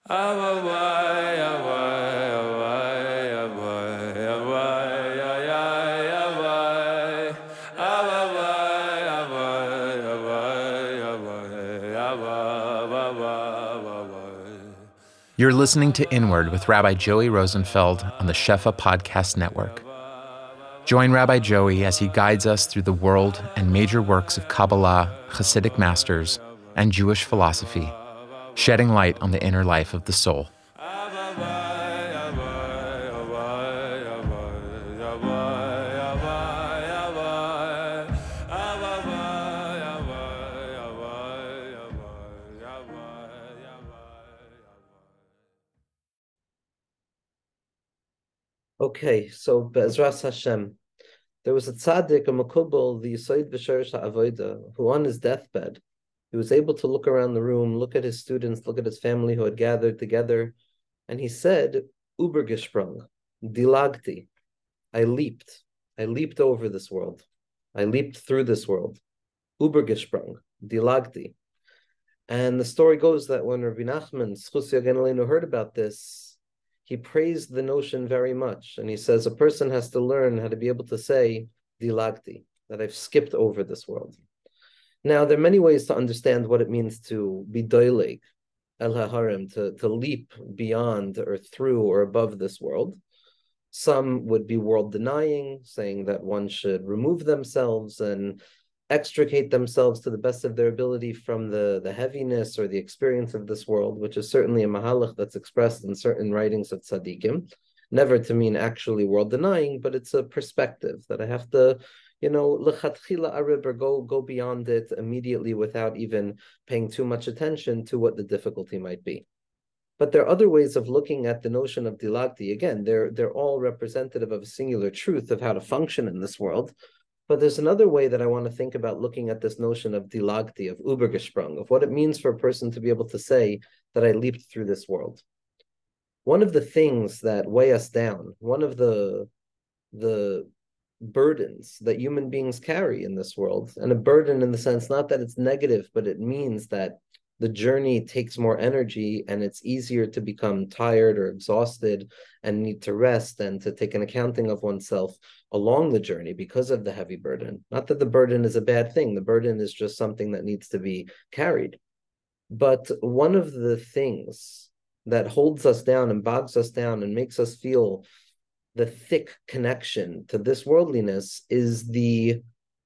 You're listening to Inward with Rabbi Joey Rosenfeld on the Shefa Podcast Network. Join Rabbi Joey as he guides us through the world and major works of Kabbalah, Hasidic masters, and Jewish philosophy, shedding light on the inner life of the soul. Okay, so Be'ezras Hashem, there was a tzaddik, a makubal, the Yisod B'Sherish HaAvoda, who on his deathbed, he was able to look around the room, look at his students, look at his family who had gathered together, and he said, Ubergesprung, dilagti, I leaped over this world, I leaped through this world, Ubergesprung, dilagti. And the story goes that when Rabbi Nachman, Zchus Yagen Aleinu, heard about this, he praised the notion very much. And he says a person has to learn how to be able to say, dilagti, that I've skipped over this world. Now, there are many ways to understand what it means to be doileg, el haharim, to leap beyond or through or above this world. Some would be world denying, saying that one should remove themselves and extricate themselves to the best of their ability from the heaviness or the experience of this world, which is certainly a mahalach that's expressed in certain writings of tzaddikim, never to mean actually world denying, but it's a perspective that I have to, lechatchila arib, or go beyond it immediately without even paying too much attention to what the difficulty might be. But there are other ways of looking at the notion of dilagti. Again, they're all representative of a singular truth of how to function in this world. But there's another way that I want to think about looking at this notion of dilagti, of Ubergesprung, of what it means for a person to be able to say that I leaped through this world. One of the things that weigh us down, one of the burdens that human beings carry in this world, and a burden in the sense not that it's negative, but it means that the journey takes more energy and it's easier to become tired or exhausted and need to rest and to take an accounting of oneself along the journey because of the heavy burden. Not that the burden is a bad thing. The burden is just something that needs to be carried. But one of the things that holds us down and bogs us down and makes us feel the thick connection to this worldliness is the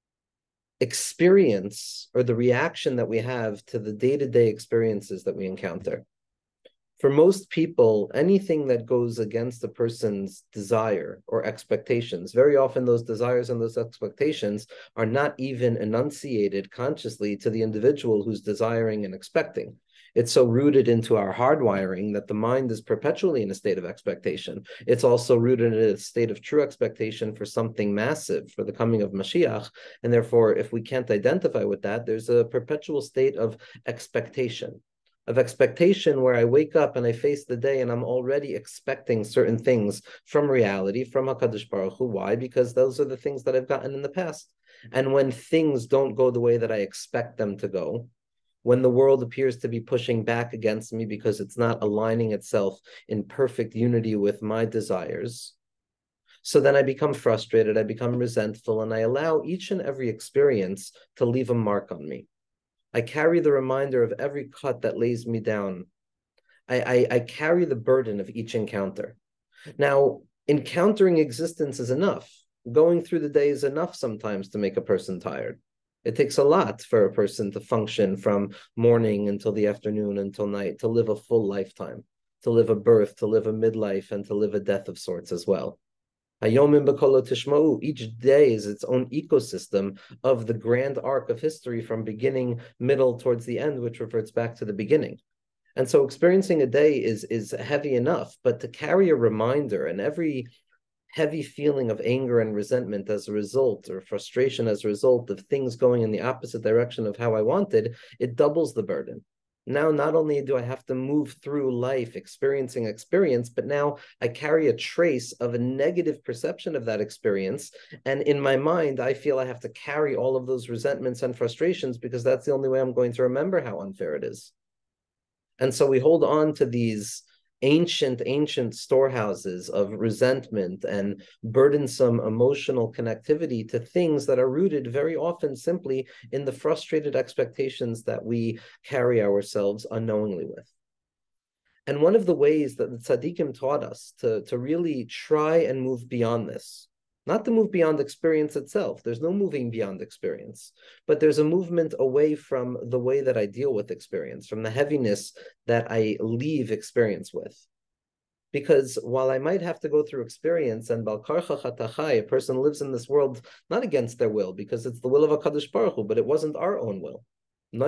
experience or the reaction that we have to the day-to-day experiences that we encounter. For most people, anything that goes against a person's desire or expectations, very often those desires and those expectations are not even enunciated consciously to the individual who's desiring and expecting. It's so rooted into our hardwiring that the mind is perpetually in a state of expectation. It's also rooted in a state of true expectation for something massive, for the coming of Mashiach. And therefore, if we can't identify with that, there's a perpetual state of expectation where I wake up and I face the day and I'm already expecting certain things from reality, from HaKadosh Baruch Hu. Why? Because those are the things that I've gotten in the past. And when things don't go the way that I expect them to go, when the world appears to be pushing back against me because it's not aligning itself in perfect unity with my desires, so then I become frustrated, I become resentful, and I allow each and every experience to leave a mark on me. I carry the reminder of every cut that lays me down. I carry the burden of each encounter. Now, encountering existence is enough. Going through the day is enough sometimes to make a person tired. It takes a lot for a person to function from morning until the afternoon, until night, to live a full lifetime, to live a birth, to live a midlife, and to live a death of sorts as well. Hayomim b'kolo tishma'u, each day is its own ecosystem of the grand arc of history from beginning, middle, towards the end, which reverts back to the beginning. And so experiencing a day is heavy enough, but to carry a reminder and every heavy feeling of anger and resentment as a result, or frustration as a result of things going in the opposite direction of how I wanted, it doubles the burden. Now, not only do I have to move through life experiencing experience, but now I carry a trace of a negative perception of that experience. And in my mind, I feel I have to carry all of those resentments and frustrations because that's the only way I'm going to remember how unfair it is. And so we hold on to these ancient storehouses of resentment and burdensome emotional connectivity to things that are rooted very often simply in the frustrated expectations that we carry ourselves unknowingly with. And one of the ways that the tzaddikim taught us to really try and move beyond this, not to move beyond experience itself. There's no moving beyond experience, but there's a movement away from the way that I deal with experience, from the heaviness that I leave experience with. Because while I might have to go through experience, and balkarcha chatachai, a person lives in this world not against their will, because it's the will of HaKadosh Baruch Hu, but it wasn't our own will. We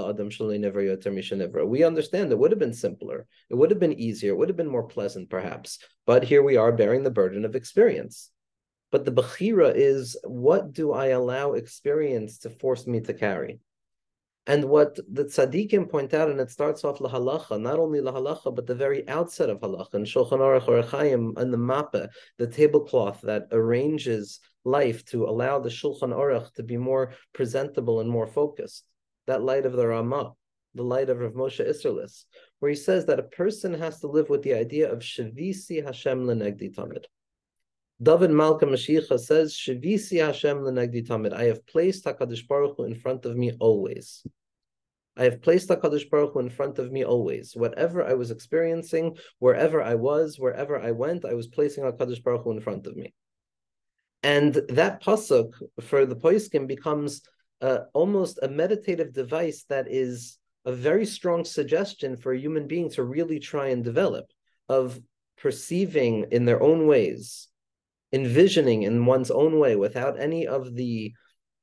understand it would have been simpler, it would have been easier, it would have been more pleasant perhaps, but here we are bearing the burden of experience. But the bechira is, what do I allow experience to force me to carry? And what the tzaddikim point out, and it starts off lahalacha, not only lahalacha, but the very outset of halacha, and Shulchan Aruch Orach Chaim, and the mappah, the tablecloth that arranges life to allow the Shulchan Aruch to be more presentable and more focused. That light of the Ramah, the light of Rav Moshe Isserlis, where he says that a person has to live with the idea of Shavisi Hashem lenegdi tamid. David Malka Mashiach says, Shavisi Hashem lenegdi tamid. I have placed HaKadosh Baruch Hu in front of me always. I have placed HaKadosh Baruch Hu in front of me always. Whatever I was experiencing, wherever I was, wherever I went, I was placing HaKadosh Baruch Hu in front of me. And that pasuk for the poskim becomes almost a meditative device that is a very strong suggestion for a human being to really try and develop, of perceiving in their own ways, envisioning in one's own way, without any of the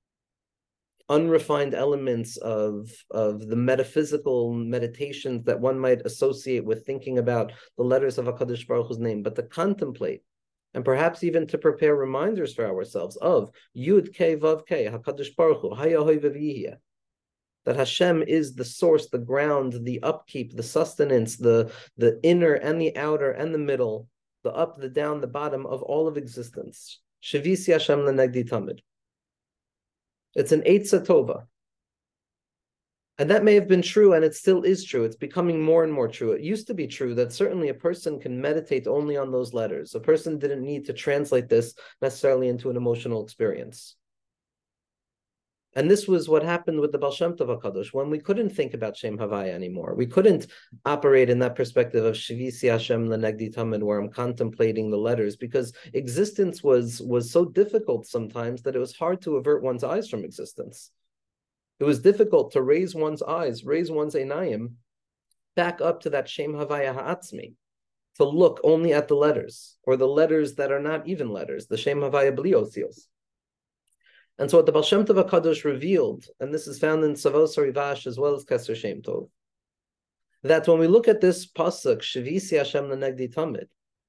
unrefined elements of the metaphysical meditations that one might associate with thinking about the letters of HaKadosh Baruch Hu's name, but to contemplate, and perhaps even to prepare reminders for ourselves of Yud Kei Vav Kei, HaKadosh Baruch Hu, Hayahoy V'Yihya, that Hashem is the source, the ground, the upkeep, the sustenance, the inner and the outer and the middle, the up, the down, the bottom of all of existence. Shavisi Hashem lenegdi tamid. It's an Eitzah Tova. And that may have been true, and it still is true. It's becoming more and more true. It used to be true that certainly a person can meditate only on those letters. A person didn't need to translate this necessarily into an emotional experience. And this was what happened with the Baal Shem Tov HaKadosh, when we couldn't think about Shem Havaya anymore. We couldn't operate in that perspective of Shavisi Hashem lenegdi tamid, where I'm contemplating the letters, because existence was so difficult sometimes that it was hard to avert one's eyes from existence. It was difficult to raise one's eyes, raise one's einayim, back up to that Shem Havaya Ha'atzmi, to look only at the letters, or the letters that are not even letters, the Shem Havaya Bli Osios. And so what the Baal Shem Tov HaKadosh revealed, and this is found in Tzavos HaRivash as well as Keser Shem Tov, that when we look at this pasuk, Shavisi Hashem lenegdi tamid,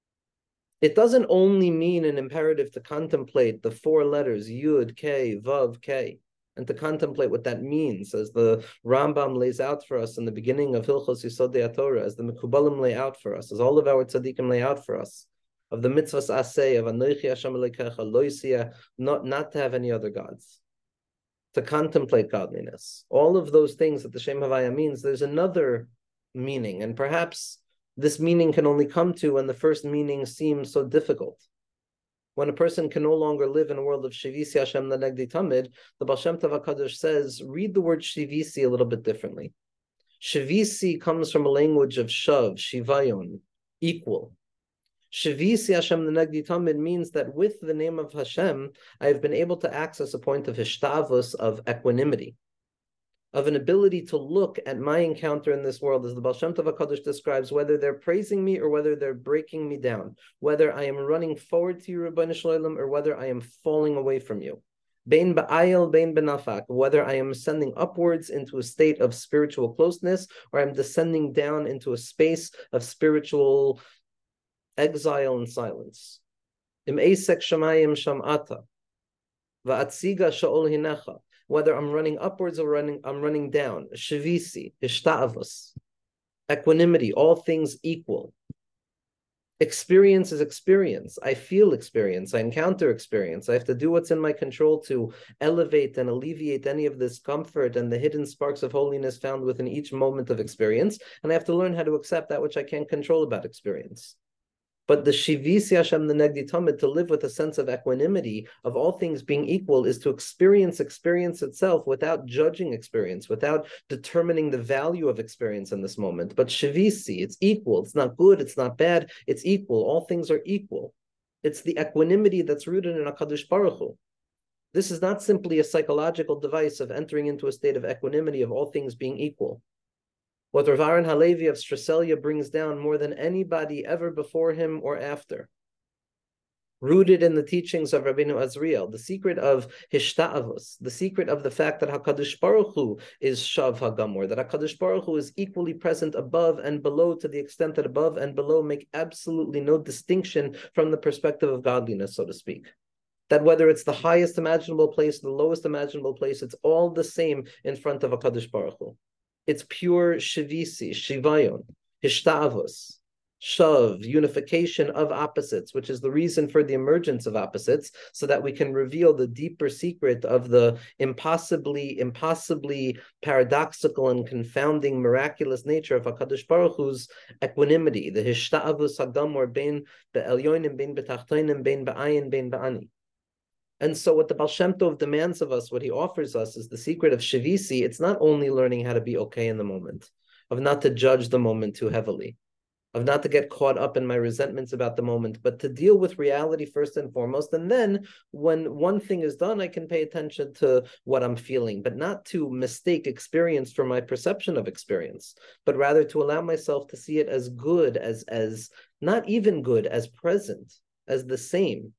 it doesn't only mean an imperative to contemplate the four letters, Yud, Kei, Vav, Kei, and to contemplate what that means, as the Rambam lays out for us in the beginning of Hilchos Yisodei HaTorah, as the Mekubalim lay out for us, as all of our tzaddikim lay out for us, of the mitzvahs aseh, of Anochi Hashem Elokecha, lo yisiyah, not to have any other gods, to contemplate godliness. All of those things that the Shem Havaya means, there's another meaning, and perhaps this meaning can only come to when the first meaning seems so difficult. When a person can no longer live in a world of Shavisi Hashem lenegdi tamid, the Baal Shem Tov HaKadosh says, read the word Shavisi a little bit differently. Shavisi comes from a language of shav, shivayon, equal. Shavisi Hashem lenegdi tamid means that with the name of Hashem, I have been able to access a point of hishtavus, of equanimity, of an ability to look at my encounter in this world, as the Baal Shem Tov HaKadosh describes, whether they're praising me or whether they're breaking me down, whether I am running forward to you, Ribbono Shel Olam, or whether I am falling away from you. Bein ba'ayel, bein benafak, whether I am ascending upwards into a state of spiritual closeness, or I'm descending down into a space of spiritual exile and silence. Im eisek shamayim sham'ata, va'atziga sha'ol hinecha, whether I'm running upwards or I'm running down. Shavisi, hishta'avus, equanimity, all things equal. Experience is experience. I feel experience. I encounter experience. I have to do what's in my control to elevate and alleviate any of this comfort and the hidden sparks of holiness found within each moment of experience. And I have to learn how to accept that which I can't control about experience. But the Shivisi Hashem the Negdi Tamid, to live with a sense of equanimity, of all things being equal, is to experience experience itself without judging experience, without determining the value of experience in this moment. But Shivisi, it's equal. It's not good, it's not bad, it's equal. All things are equal. It's the equanimity that's rooted in HaKadosh Baruch Hu. This is not simply a psychological device of entering into a state of equanimity of all things being equal. What Rav Aaron Halevi of Streselia brings down more than anybody ever before him or after, rooted in the teachings of Rabbeinu Azriel, the secret of Hishta'avus, the secret of the fact that HaKadosh Baruch Hu is Shav HaGamor, that HaKadosh Baruch Hu is equally present above and below, to the extent that above and below make absolutely no distinction from the perspective of godliness, so to speak. That whether it's the highest imaginable place, the lowest imaginable place, it's all the same in front of HaKadosh Baruch Hu. It's pure shivisi, shivayon, hishtavos, shav, unification of opposites, which is the reason for the emergence of opposites, so that we can reveal the deeper secret of the impossibly paradoxical and confounding miraculous nature of HaKadosh Baruch Hu's equanimity, the hishtavos hagamor bein be'elyonim, bein betachtonim, bein ba'ayin, bein ba'ani. And so what the Baal Shem Tov demands of us, what he offers us, is the secret of Shivisi. It's not only learning how to be okay in the moment, of not to judge the moment too heavily, of not to get caught up in my resentments about the moment, but to deal with reality first and foremost. And then when one thing is done, I can pay attention to what I'm feeling, but not to mistake experience for my perception of experience, but rather to allow myself to see it as good, as not even good, as present, as the same.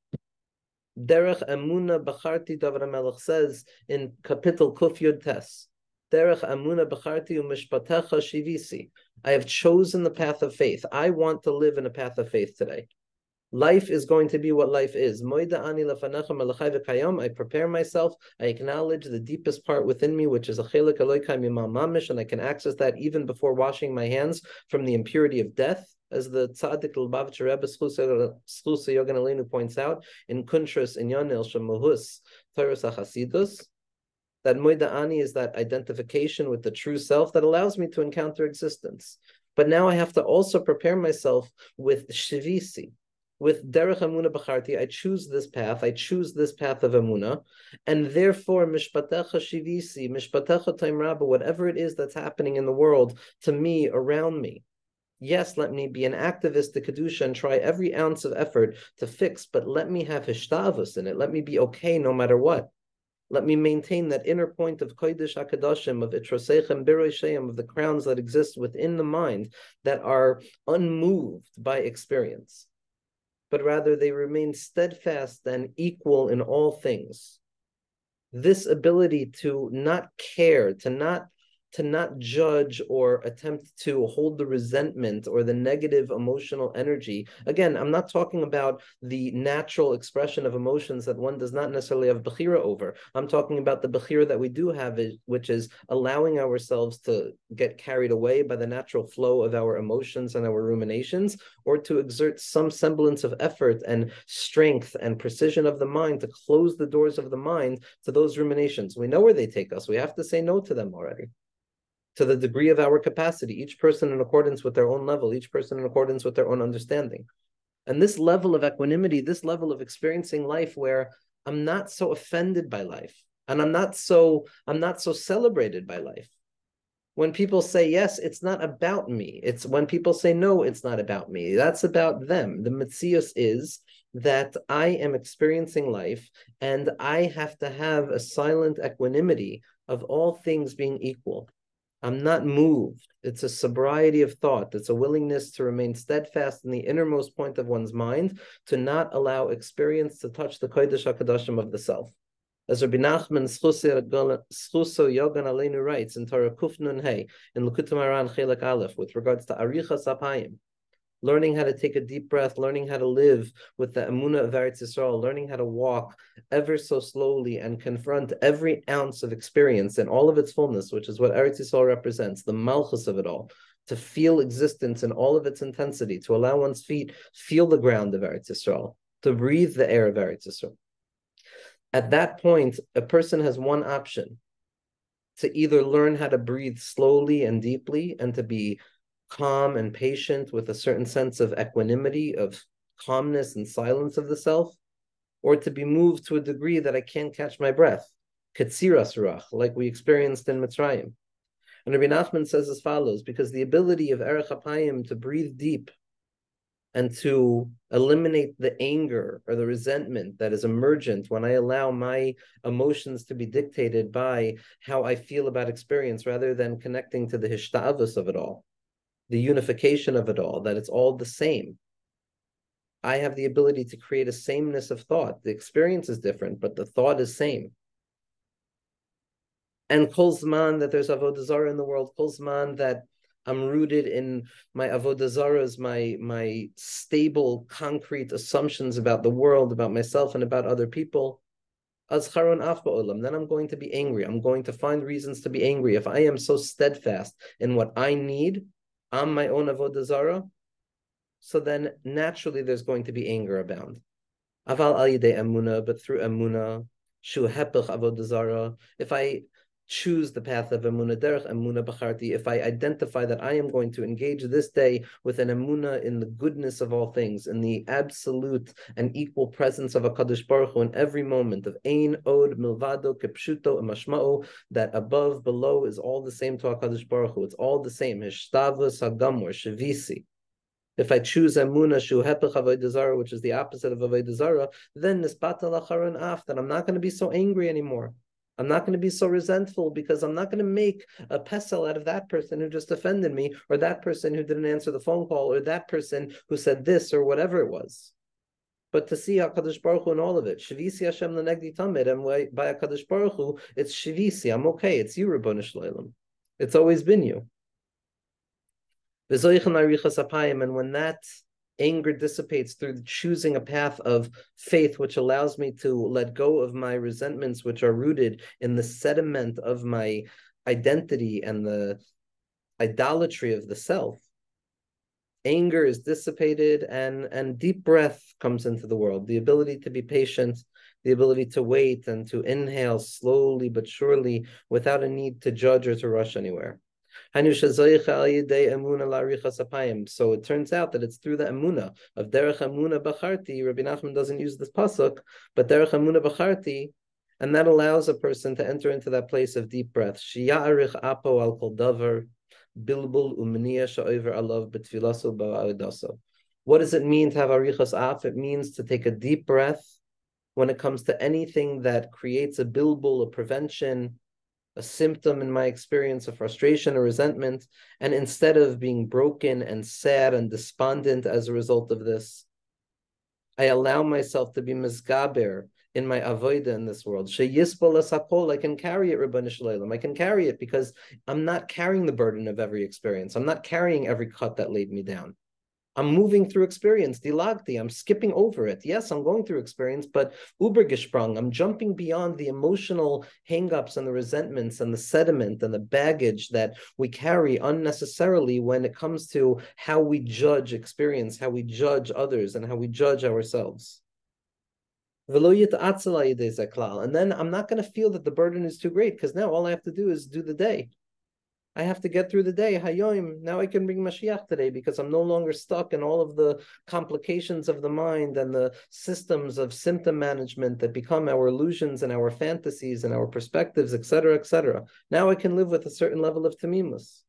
Derech Amuna Bacharti, David HaMelech says in Kapitel Kuf Yud Tes, Derech Amuna Bacharti Umishpatecha Shivisi. I have chosen the path of faith. I want to live in a path of faith today. Life is going to be what life is. Moida ani lefanecha melechai v'kayom. I prepare myself. I acknowledge the deepest part within me, which is a chelik Elokai mimal mamish, and I can access that even before washing my hands from the impurity of death. As the Tzaddik Lubavitcher Rebbe Schlusa Yogan Aleinu points out in Kuntras in Yonil Shemuhus Toras HaChasidus, that Moida Ani is that identification with the true self that allows me to encounter existence. But now I have to also prepare myself with Shivisi, with Derech Amuna B'charti. I choose this path. I choose this path of Amuna, and therefore Mishpatecha Shivisi, Mishpatecha Taim Rabba, whatever it is that's happening in the world, to me, around me. Yes, let me be an activist to Kedusha and try every ounce of effort to fix, but let me have hishtavus in it. Let me be okay no matter what. Let me maintain that inner point of Kodesh HaKadoshim, of Itrosechem Biroisheim, of the crowns that exist within the mind that are unmoved by experience, but rather they remain steadfast and equal in all things. This ability to not care, to not judge or attempt to hold the resentment or the negative emotional energy. Again, I'm not talking about the natural expression of emotions that one does not necessarily have bechira over. I'm talking about the bechira that we do have, which is allowing ourselves to get carried away by the natural flow of our emotions and our ruminations, or to exert some semblance of effort and strength and precision of the mind to close the doors of the mind to those ruminations. We know where they take us. We have to say no to them already, to the degree of our capacity, each person in accordance with their own level, each person in accordance with their own understanding. And this level of equanimity, this level of experiencing life where I'm not so offended by life, and I'm not so celebrated by life. When people say yes, it's not about me. It's when people say no, it's not about me. That's about them. The metzius is that I am experiencing life, and I have to have a silent equanimity of all things being equal. I'm not moved. It's a sobriety of thought. It's a willingness to remain steadfast in the innermost point of one's mind, to not allow experience to touch the Kodesh HaKadoshim of the self. As Rabbi Nachman Schluso Yogan Aleinu writes in Torah Kuf Nun Hey, in Likutei Moharan Chelek Aleph, with regards to Arichas Apayim, learning how to take a deep breath, learning how to live with the Emunah of Eretz Yisrael, learning how to walk ever so slowly and confront every ounce of experience in all of its fullness, which is what Eretz Yisrael represents, the malchus of it all, to feel existence in all of its intensity, to allow one's feet feel the ground of Eretz Yisrael, to breathe the air of Eretz Yisrael. At that point, a person has one option: to either learn how to breathe slowly and deeply and to be calm and patient with a certain sense of equanimity, of calmness and silence of the self, or to be moved to a degree that I can't catch my breath, ketziras ruach, like we experienced in Mitzrayim. And Rabbi Nachman says as follows: because the ability of Erech HaPayim to breathe deep and to eliminate the anger or the resentment that is emergent when I allow my emotions to be dictated by how I feel about experience, rather than connecting to the hishtavus of it all, the unification of it all, that it's all the same. I have the ability to create a sameness of thought. The experience is different, but the thought is same. And kol zman that there's avodah zarah in the world, kol zman that I'm rooted in my avodah zarahs, my stable, concrete assumptions about the world, about myself, and about other people, then I'm going to be angry. I'm going to find reasons to be angry. If I am so steadfast in what I need, I'm my own avodah zarah, so then naturally there's going to be anger abound. Aval al yidei emuna, but through emuna, shu hepech avodah zarah, if I choose the path of emuna, derech emuna b'charti, if I identify that I am going to engage this day with an emuna in the goodness of all things, in the absolute and equal presence of HaKadosh Baruch Hu in every moment, of ein od milvado kepshuto emashma'o, that above, below is all the same to HaKadosh Baruch Hu, it's all the same, hishtavus hagamor, shivisi. If I choose emuna shu hepech avodah zarah, which is the opposite of avodah zarah, then nisbata lacharon af, that I'm not going to be so angry anymore. I'm not going to be so resentful, because I'm not going to make a pesel out of that person who just offended me, or that person who didn't answer the phone call, or that person who said this, or whatever it was. But to see HaKadosh Baruch Hu in all of it, Shivisi Hashem lenegdi tamid, and by HaKadosh Baruch Hu, it's Shivisi, I'm okay, it's you, Ribono Shel Olam. It's always been you. And when that anger dissipates through choosing a path of faith, which allows me to let go of my resentments, which are rooted in the sediment of my identity and the idolatry of the self, anger is dissipated, and deep breath comes into the world. The ability to be patient, the ability to wait and to inhale slowly but surely without a need to judge or to rush anywhere. So it turns out that it's through the emuna of derech emuna b'charti. Rabbi Nachman doesn't use this pasuk, but derech emuna b'charti, and that allows a person to enter into that place of deep breath. Shiya'arich apo al kol davar bilbul umniya sha'over alav b'tfilaso ba'avodaso. What does it mean to have arichas af? It means to take a deep breath when it comes to anything that creates a bilbul, a prevention, a symptom in my experience of frustration or resentment, and instead of being broken and sad and despondent as a result of this, I allow myself to be mizgaber in my avodah in this world. Sheyispol asapol, I can carry it, Ribono Shel Olam. I can carry it because I'm not carrying the burden of every experience. I'm not carrying every cut that laid me down. I'm moving through experience, dilagti, I'm skipping over it. Yes, I'm going through experience, but ubergesprung, I'm jumping beyond the emotional hangups and the resentments and the sediment and the baggage that we carry unnecessarily when it comes to how we judge experience, how we judge others, and how we judge ourselves. And then I'm not going to feel that the burden is too great, because now all I have to do is do the day. I have to get through the day. Hayoim, now I can bring Mashiach today, because I'm no longer stuck in all of the complications of the mind and the systems of symptom management that become our illusions and our fantasies and our perspectives, etc., etc. Now I can live with a certain level of tamimus.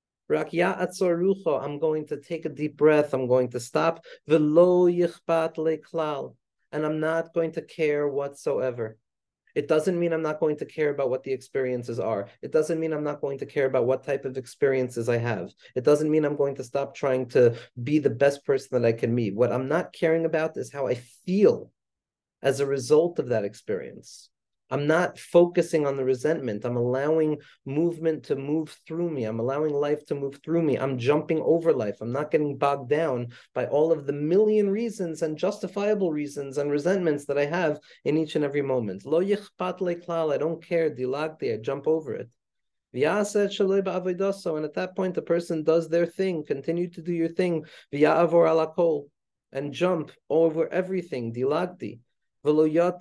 I'm going to take a deep breath. I'm going to stop. V'lo yichbat leklal, and I'm not going to care whatsoever. It doesn't mean I'm not going to care about what the experiences are. It doesn't mean I'm not going to care about what type of experiences I have. It doesn't mean I'm going to stop trying to be the best person that I can be. What I'm not caring about is how I feel as a result of that experience. I'm not focusing on the resentment. I'm allowing movement to move through me. I'm allowing life to move through me. I'm jumping over life. I'm not getting bogged down by all of the million reasons and justifiable reasons and resentments that I have in each and every moment. Lo yichpat leklal, I don't care. Dilagti, I jump over it. And at that point, the person does their thing. Continue to do your thing. And jump over everything. Dilagdi. And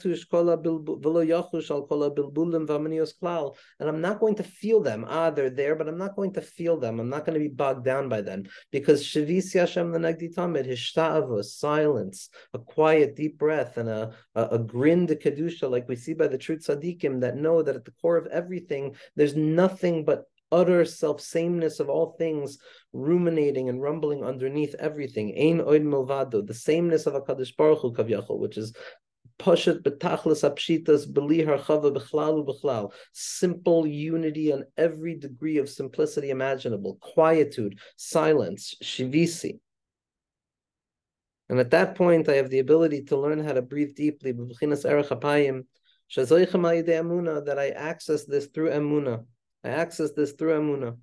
I'm not going to feel them. They're there, but I'm not going to feel them. I'm not going to be bogged down by them. Because Shavisi Hashem L'Negdi Tamid, Hishta'ava, silence, a quiet, deep breath, and a grin to Kedusha, like we see by the true tzaddikim that know that at the core of everything, there's nothing but utter self-sameness of all things ruminating and rumbling underneath everything. Ein oid milvado, the sameness of HaKadosh Baruch Hu Kavyachol, which is Pashat betachlis apshitas beli harchava bechlal ubechlal. Simple unity on every degree of simplicity imaginable. Quietude, silence, shivisi. And at that point, I have the ability to learn how to breathe deeply. That I access this through emuna. I access this through emuna,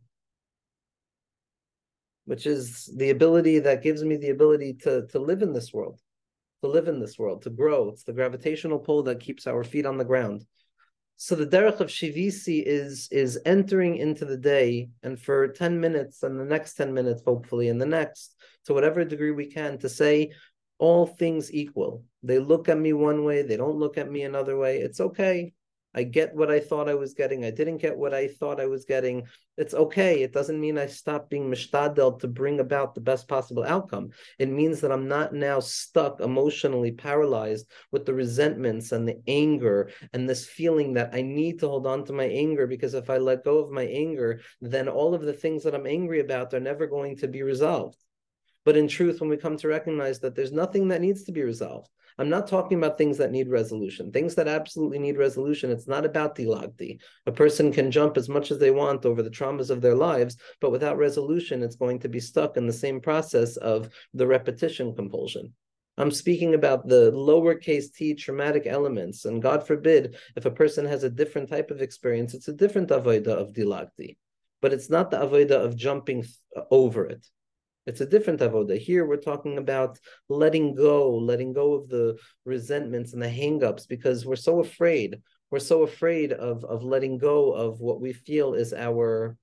which is the ability that gives me the ability to live in this world. To live in this world, to grow. It's the gravitational pull that keeps our feet on the ground. So the derech of shivisi is entering into the day, and for 10 minutes, and the next 10 minutes, hopefully, and the next, to whatever degree we can, to say all things equal. They look at me one way, they don't look at me another way. It's okay. I get what I thought I was getting. I didn't get what I thought I was getting. It's okay. It doesn't mean I stop being mishtadel to bring about the best possible outcome. It means that I'm not now stuck, emotionally paralyzed with the resentments and the anger and this feeling that I need to hold on to my anger, because if I let go of my anger, then all of the things that I'm angry about are never going to be resolved. But in truth, when we come to recognize that there's nothing that needs to be resolved, I'm not talking about things that need resolution. Things that absolutely need resolution, it's not about dilagdi. A person can jump as much as they want over the traumas of their lives, but without resolution, it's going to be stuck in the same process of the repetition compulsion. I'm speaking about the lowercase t traumatic elements, and God forbid, if a person has a different type of experience, it's a different avodah of dilagdi, but it's not the avodah of jumping over it. It's a different avodah. Here we're talking about letting go of the resentments and the hang-ups, because we're so afraid. We're so afraid of letting go of what we feel is our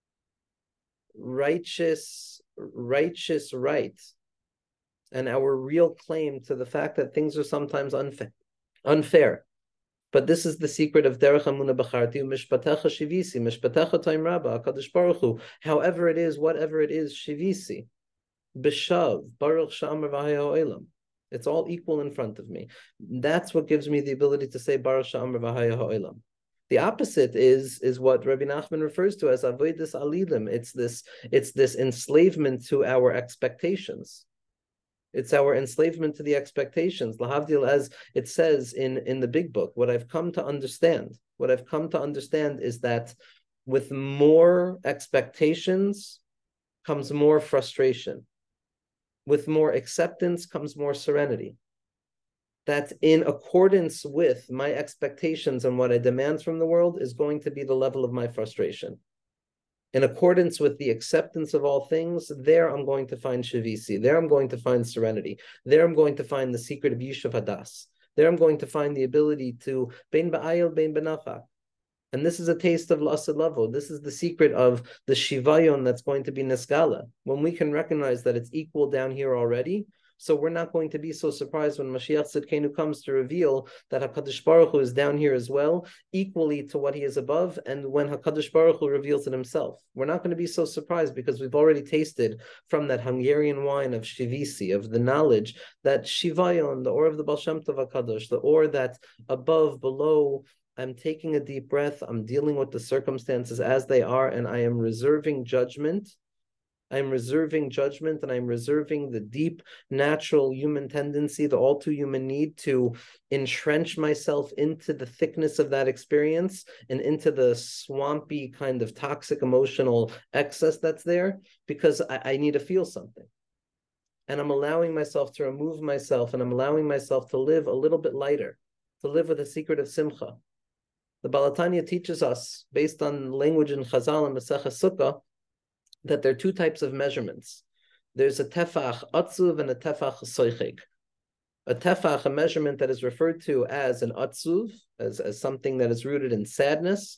righteous right, and our real claim to the fact that things are sometimes unfair. But this is the secret of Derech Amuna B'charti, Mishpatecha Shivisi, Mishpatecha Taim Rabba, HaKadosh Baruch Hu. However it is, whatever it is, Shivisi, B'shav, Baruch Sha'amar V'haya Olam. It's all equal in front of me. That's what gives me the ability to say Baruch Sha'amar V'haya Olam. The opposite is what Rabbi Nachman refers to as Avodas Alilim. It's this enslavement to our expectations. It's our enslavement to the expectations. Lahavdil, as it says in the big book, what I've come to understand is that with more expectations comes more frustration. With more acceptance comes more serenity. That in accordance with my expectations and what I demand from the world is going to be the level of my frustration. In accordance with the acceptance of all things, there I'm going to find Shavisi. There I'm going to find serenity. There I'm going to find the secret of Yishuv Hadas. There I'm going to find the ability to Bein Ba'ayil, Bein B'nacha. And this is a taste of L'asad Lavo. This is the secret of the Shivayon that's going to be Nesgala. When we can recognize that it's equal down here already, so we're not going to be so surprised when Mashiach Tzidkenu comes to reveal that HaKadosh Baruch Hu is down here as well, equally to what he is above, and when HaKadosh Baruch Hu reveals it himself. We're not going to be so surprised because we've already tasted from that Hungarian wine of Shivisi, of the knowledge that Shivayon, the ore of the Baal Shem Tov HaKadosh, the ore that above, below, I'm taking a deep breath, I'm dealing with the circumstances as they are, and I am reserving judgment. I'm reserving judgment, and I'm reserving the deep, natural human tendency, the all too human need to entrench myself into the thickness of that experience and into the swampy kind of toxic emotional excess that's there, because I need to feel something. And I'm allowing myself to remove myself, and I'm allowing myself to live a little bit lighter, to live with the secret of simcha. The Baal HaTanya teaches us, based on language in Chazal and Maseches Sukkah, that there are two types of measurements. There's a tefach atzuv and a tefach soichik. A tefach, a measurement that is referred to as an atzuv, as something that is rooted in sadness,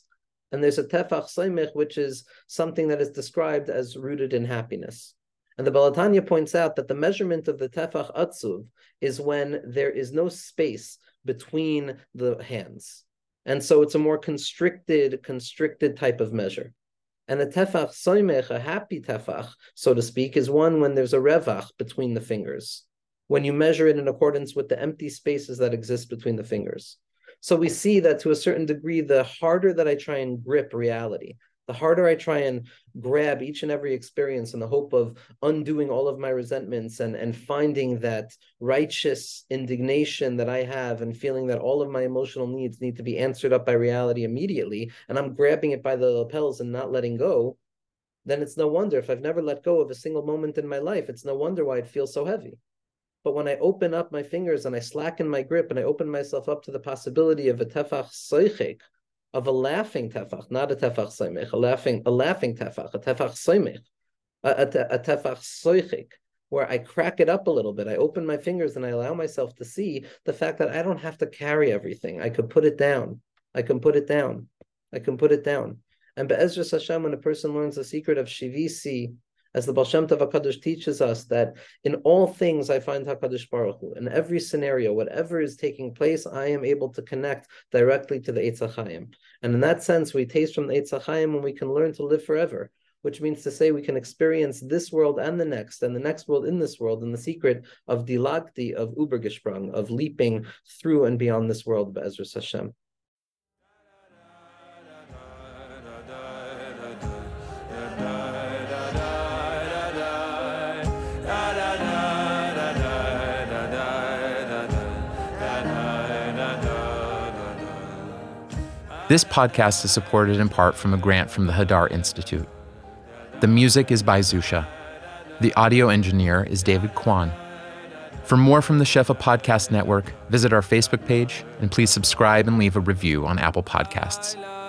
And there's a tefach soimech, which is something that is described as rooted in happiness. And the Baal HaTanya points out that the measurement of the tefach atzuv is when there is no space between the hands. And so it's a more constricted type of measure. And the tefach soimech, a happy tefach, so to speak, is one when there's a revach between the fingers, when you measure it in accordance with the empty spaces that exist between the fingers. So we see that to a certain degree, the harder that I try and grip reality, the harder I try and grab each and every experience in the hope of undoing all of my resentments and finding that righteous indignation that I have and feeling that all of my emotional needs need to be answered up by reality immediately, and I'm grabbing it by the lapels and not letting go, then it's no wonder, if I've never let go of a single moment in my life, it's no wonder why it feels so heavy. But when I open up my fingers and I slacken my grip and I open myself up to the possibility of a tefach soichek, of a laughing tefach, not a tefach soimech, a laughing tefach, a tefach soimech, a tefach soichek, where I crack it up a little bit. I open my fingers and I allow myself to see the fact that I don't have to carry everything. I could put it down. I can put it down. And be'ezras Hashem, when a person learns the secret of shivisi, as the Baal Shem Tov HaKadosh teaches us, that in all things I find HaKadosh Baruch Hu. In every scenario, whatever is taking place, I am able to connect directly to the Eitz HaChaim. And in that sense, we taste from the Eitz HaChaim and we can learn to live forever, which means to say we can experience this world and the next world in this world, in the secret of dilagti, of Ubergesprung, of leaping through and beyond this world, be'ezras Hashem. This podcast is supported in part from a grant from the Hadar Institute. The music is by Zusha. The audio engineer is David Kwan. For more from the Shefa Podcast Network, visit our Facebook page and please subscribe and leave a review on Apple Podcasts.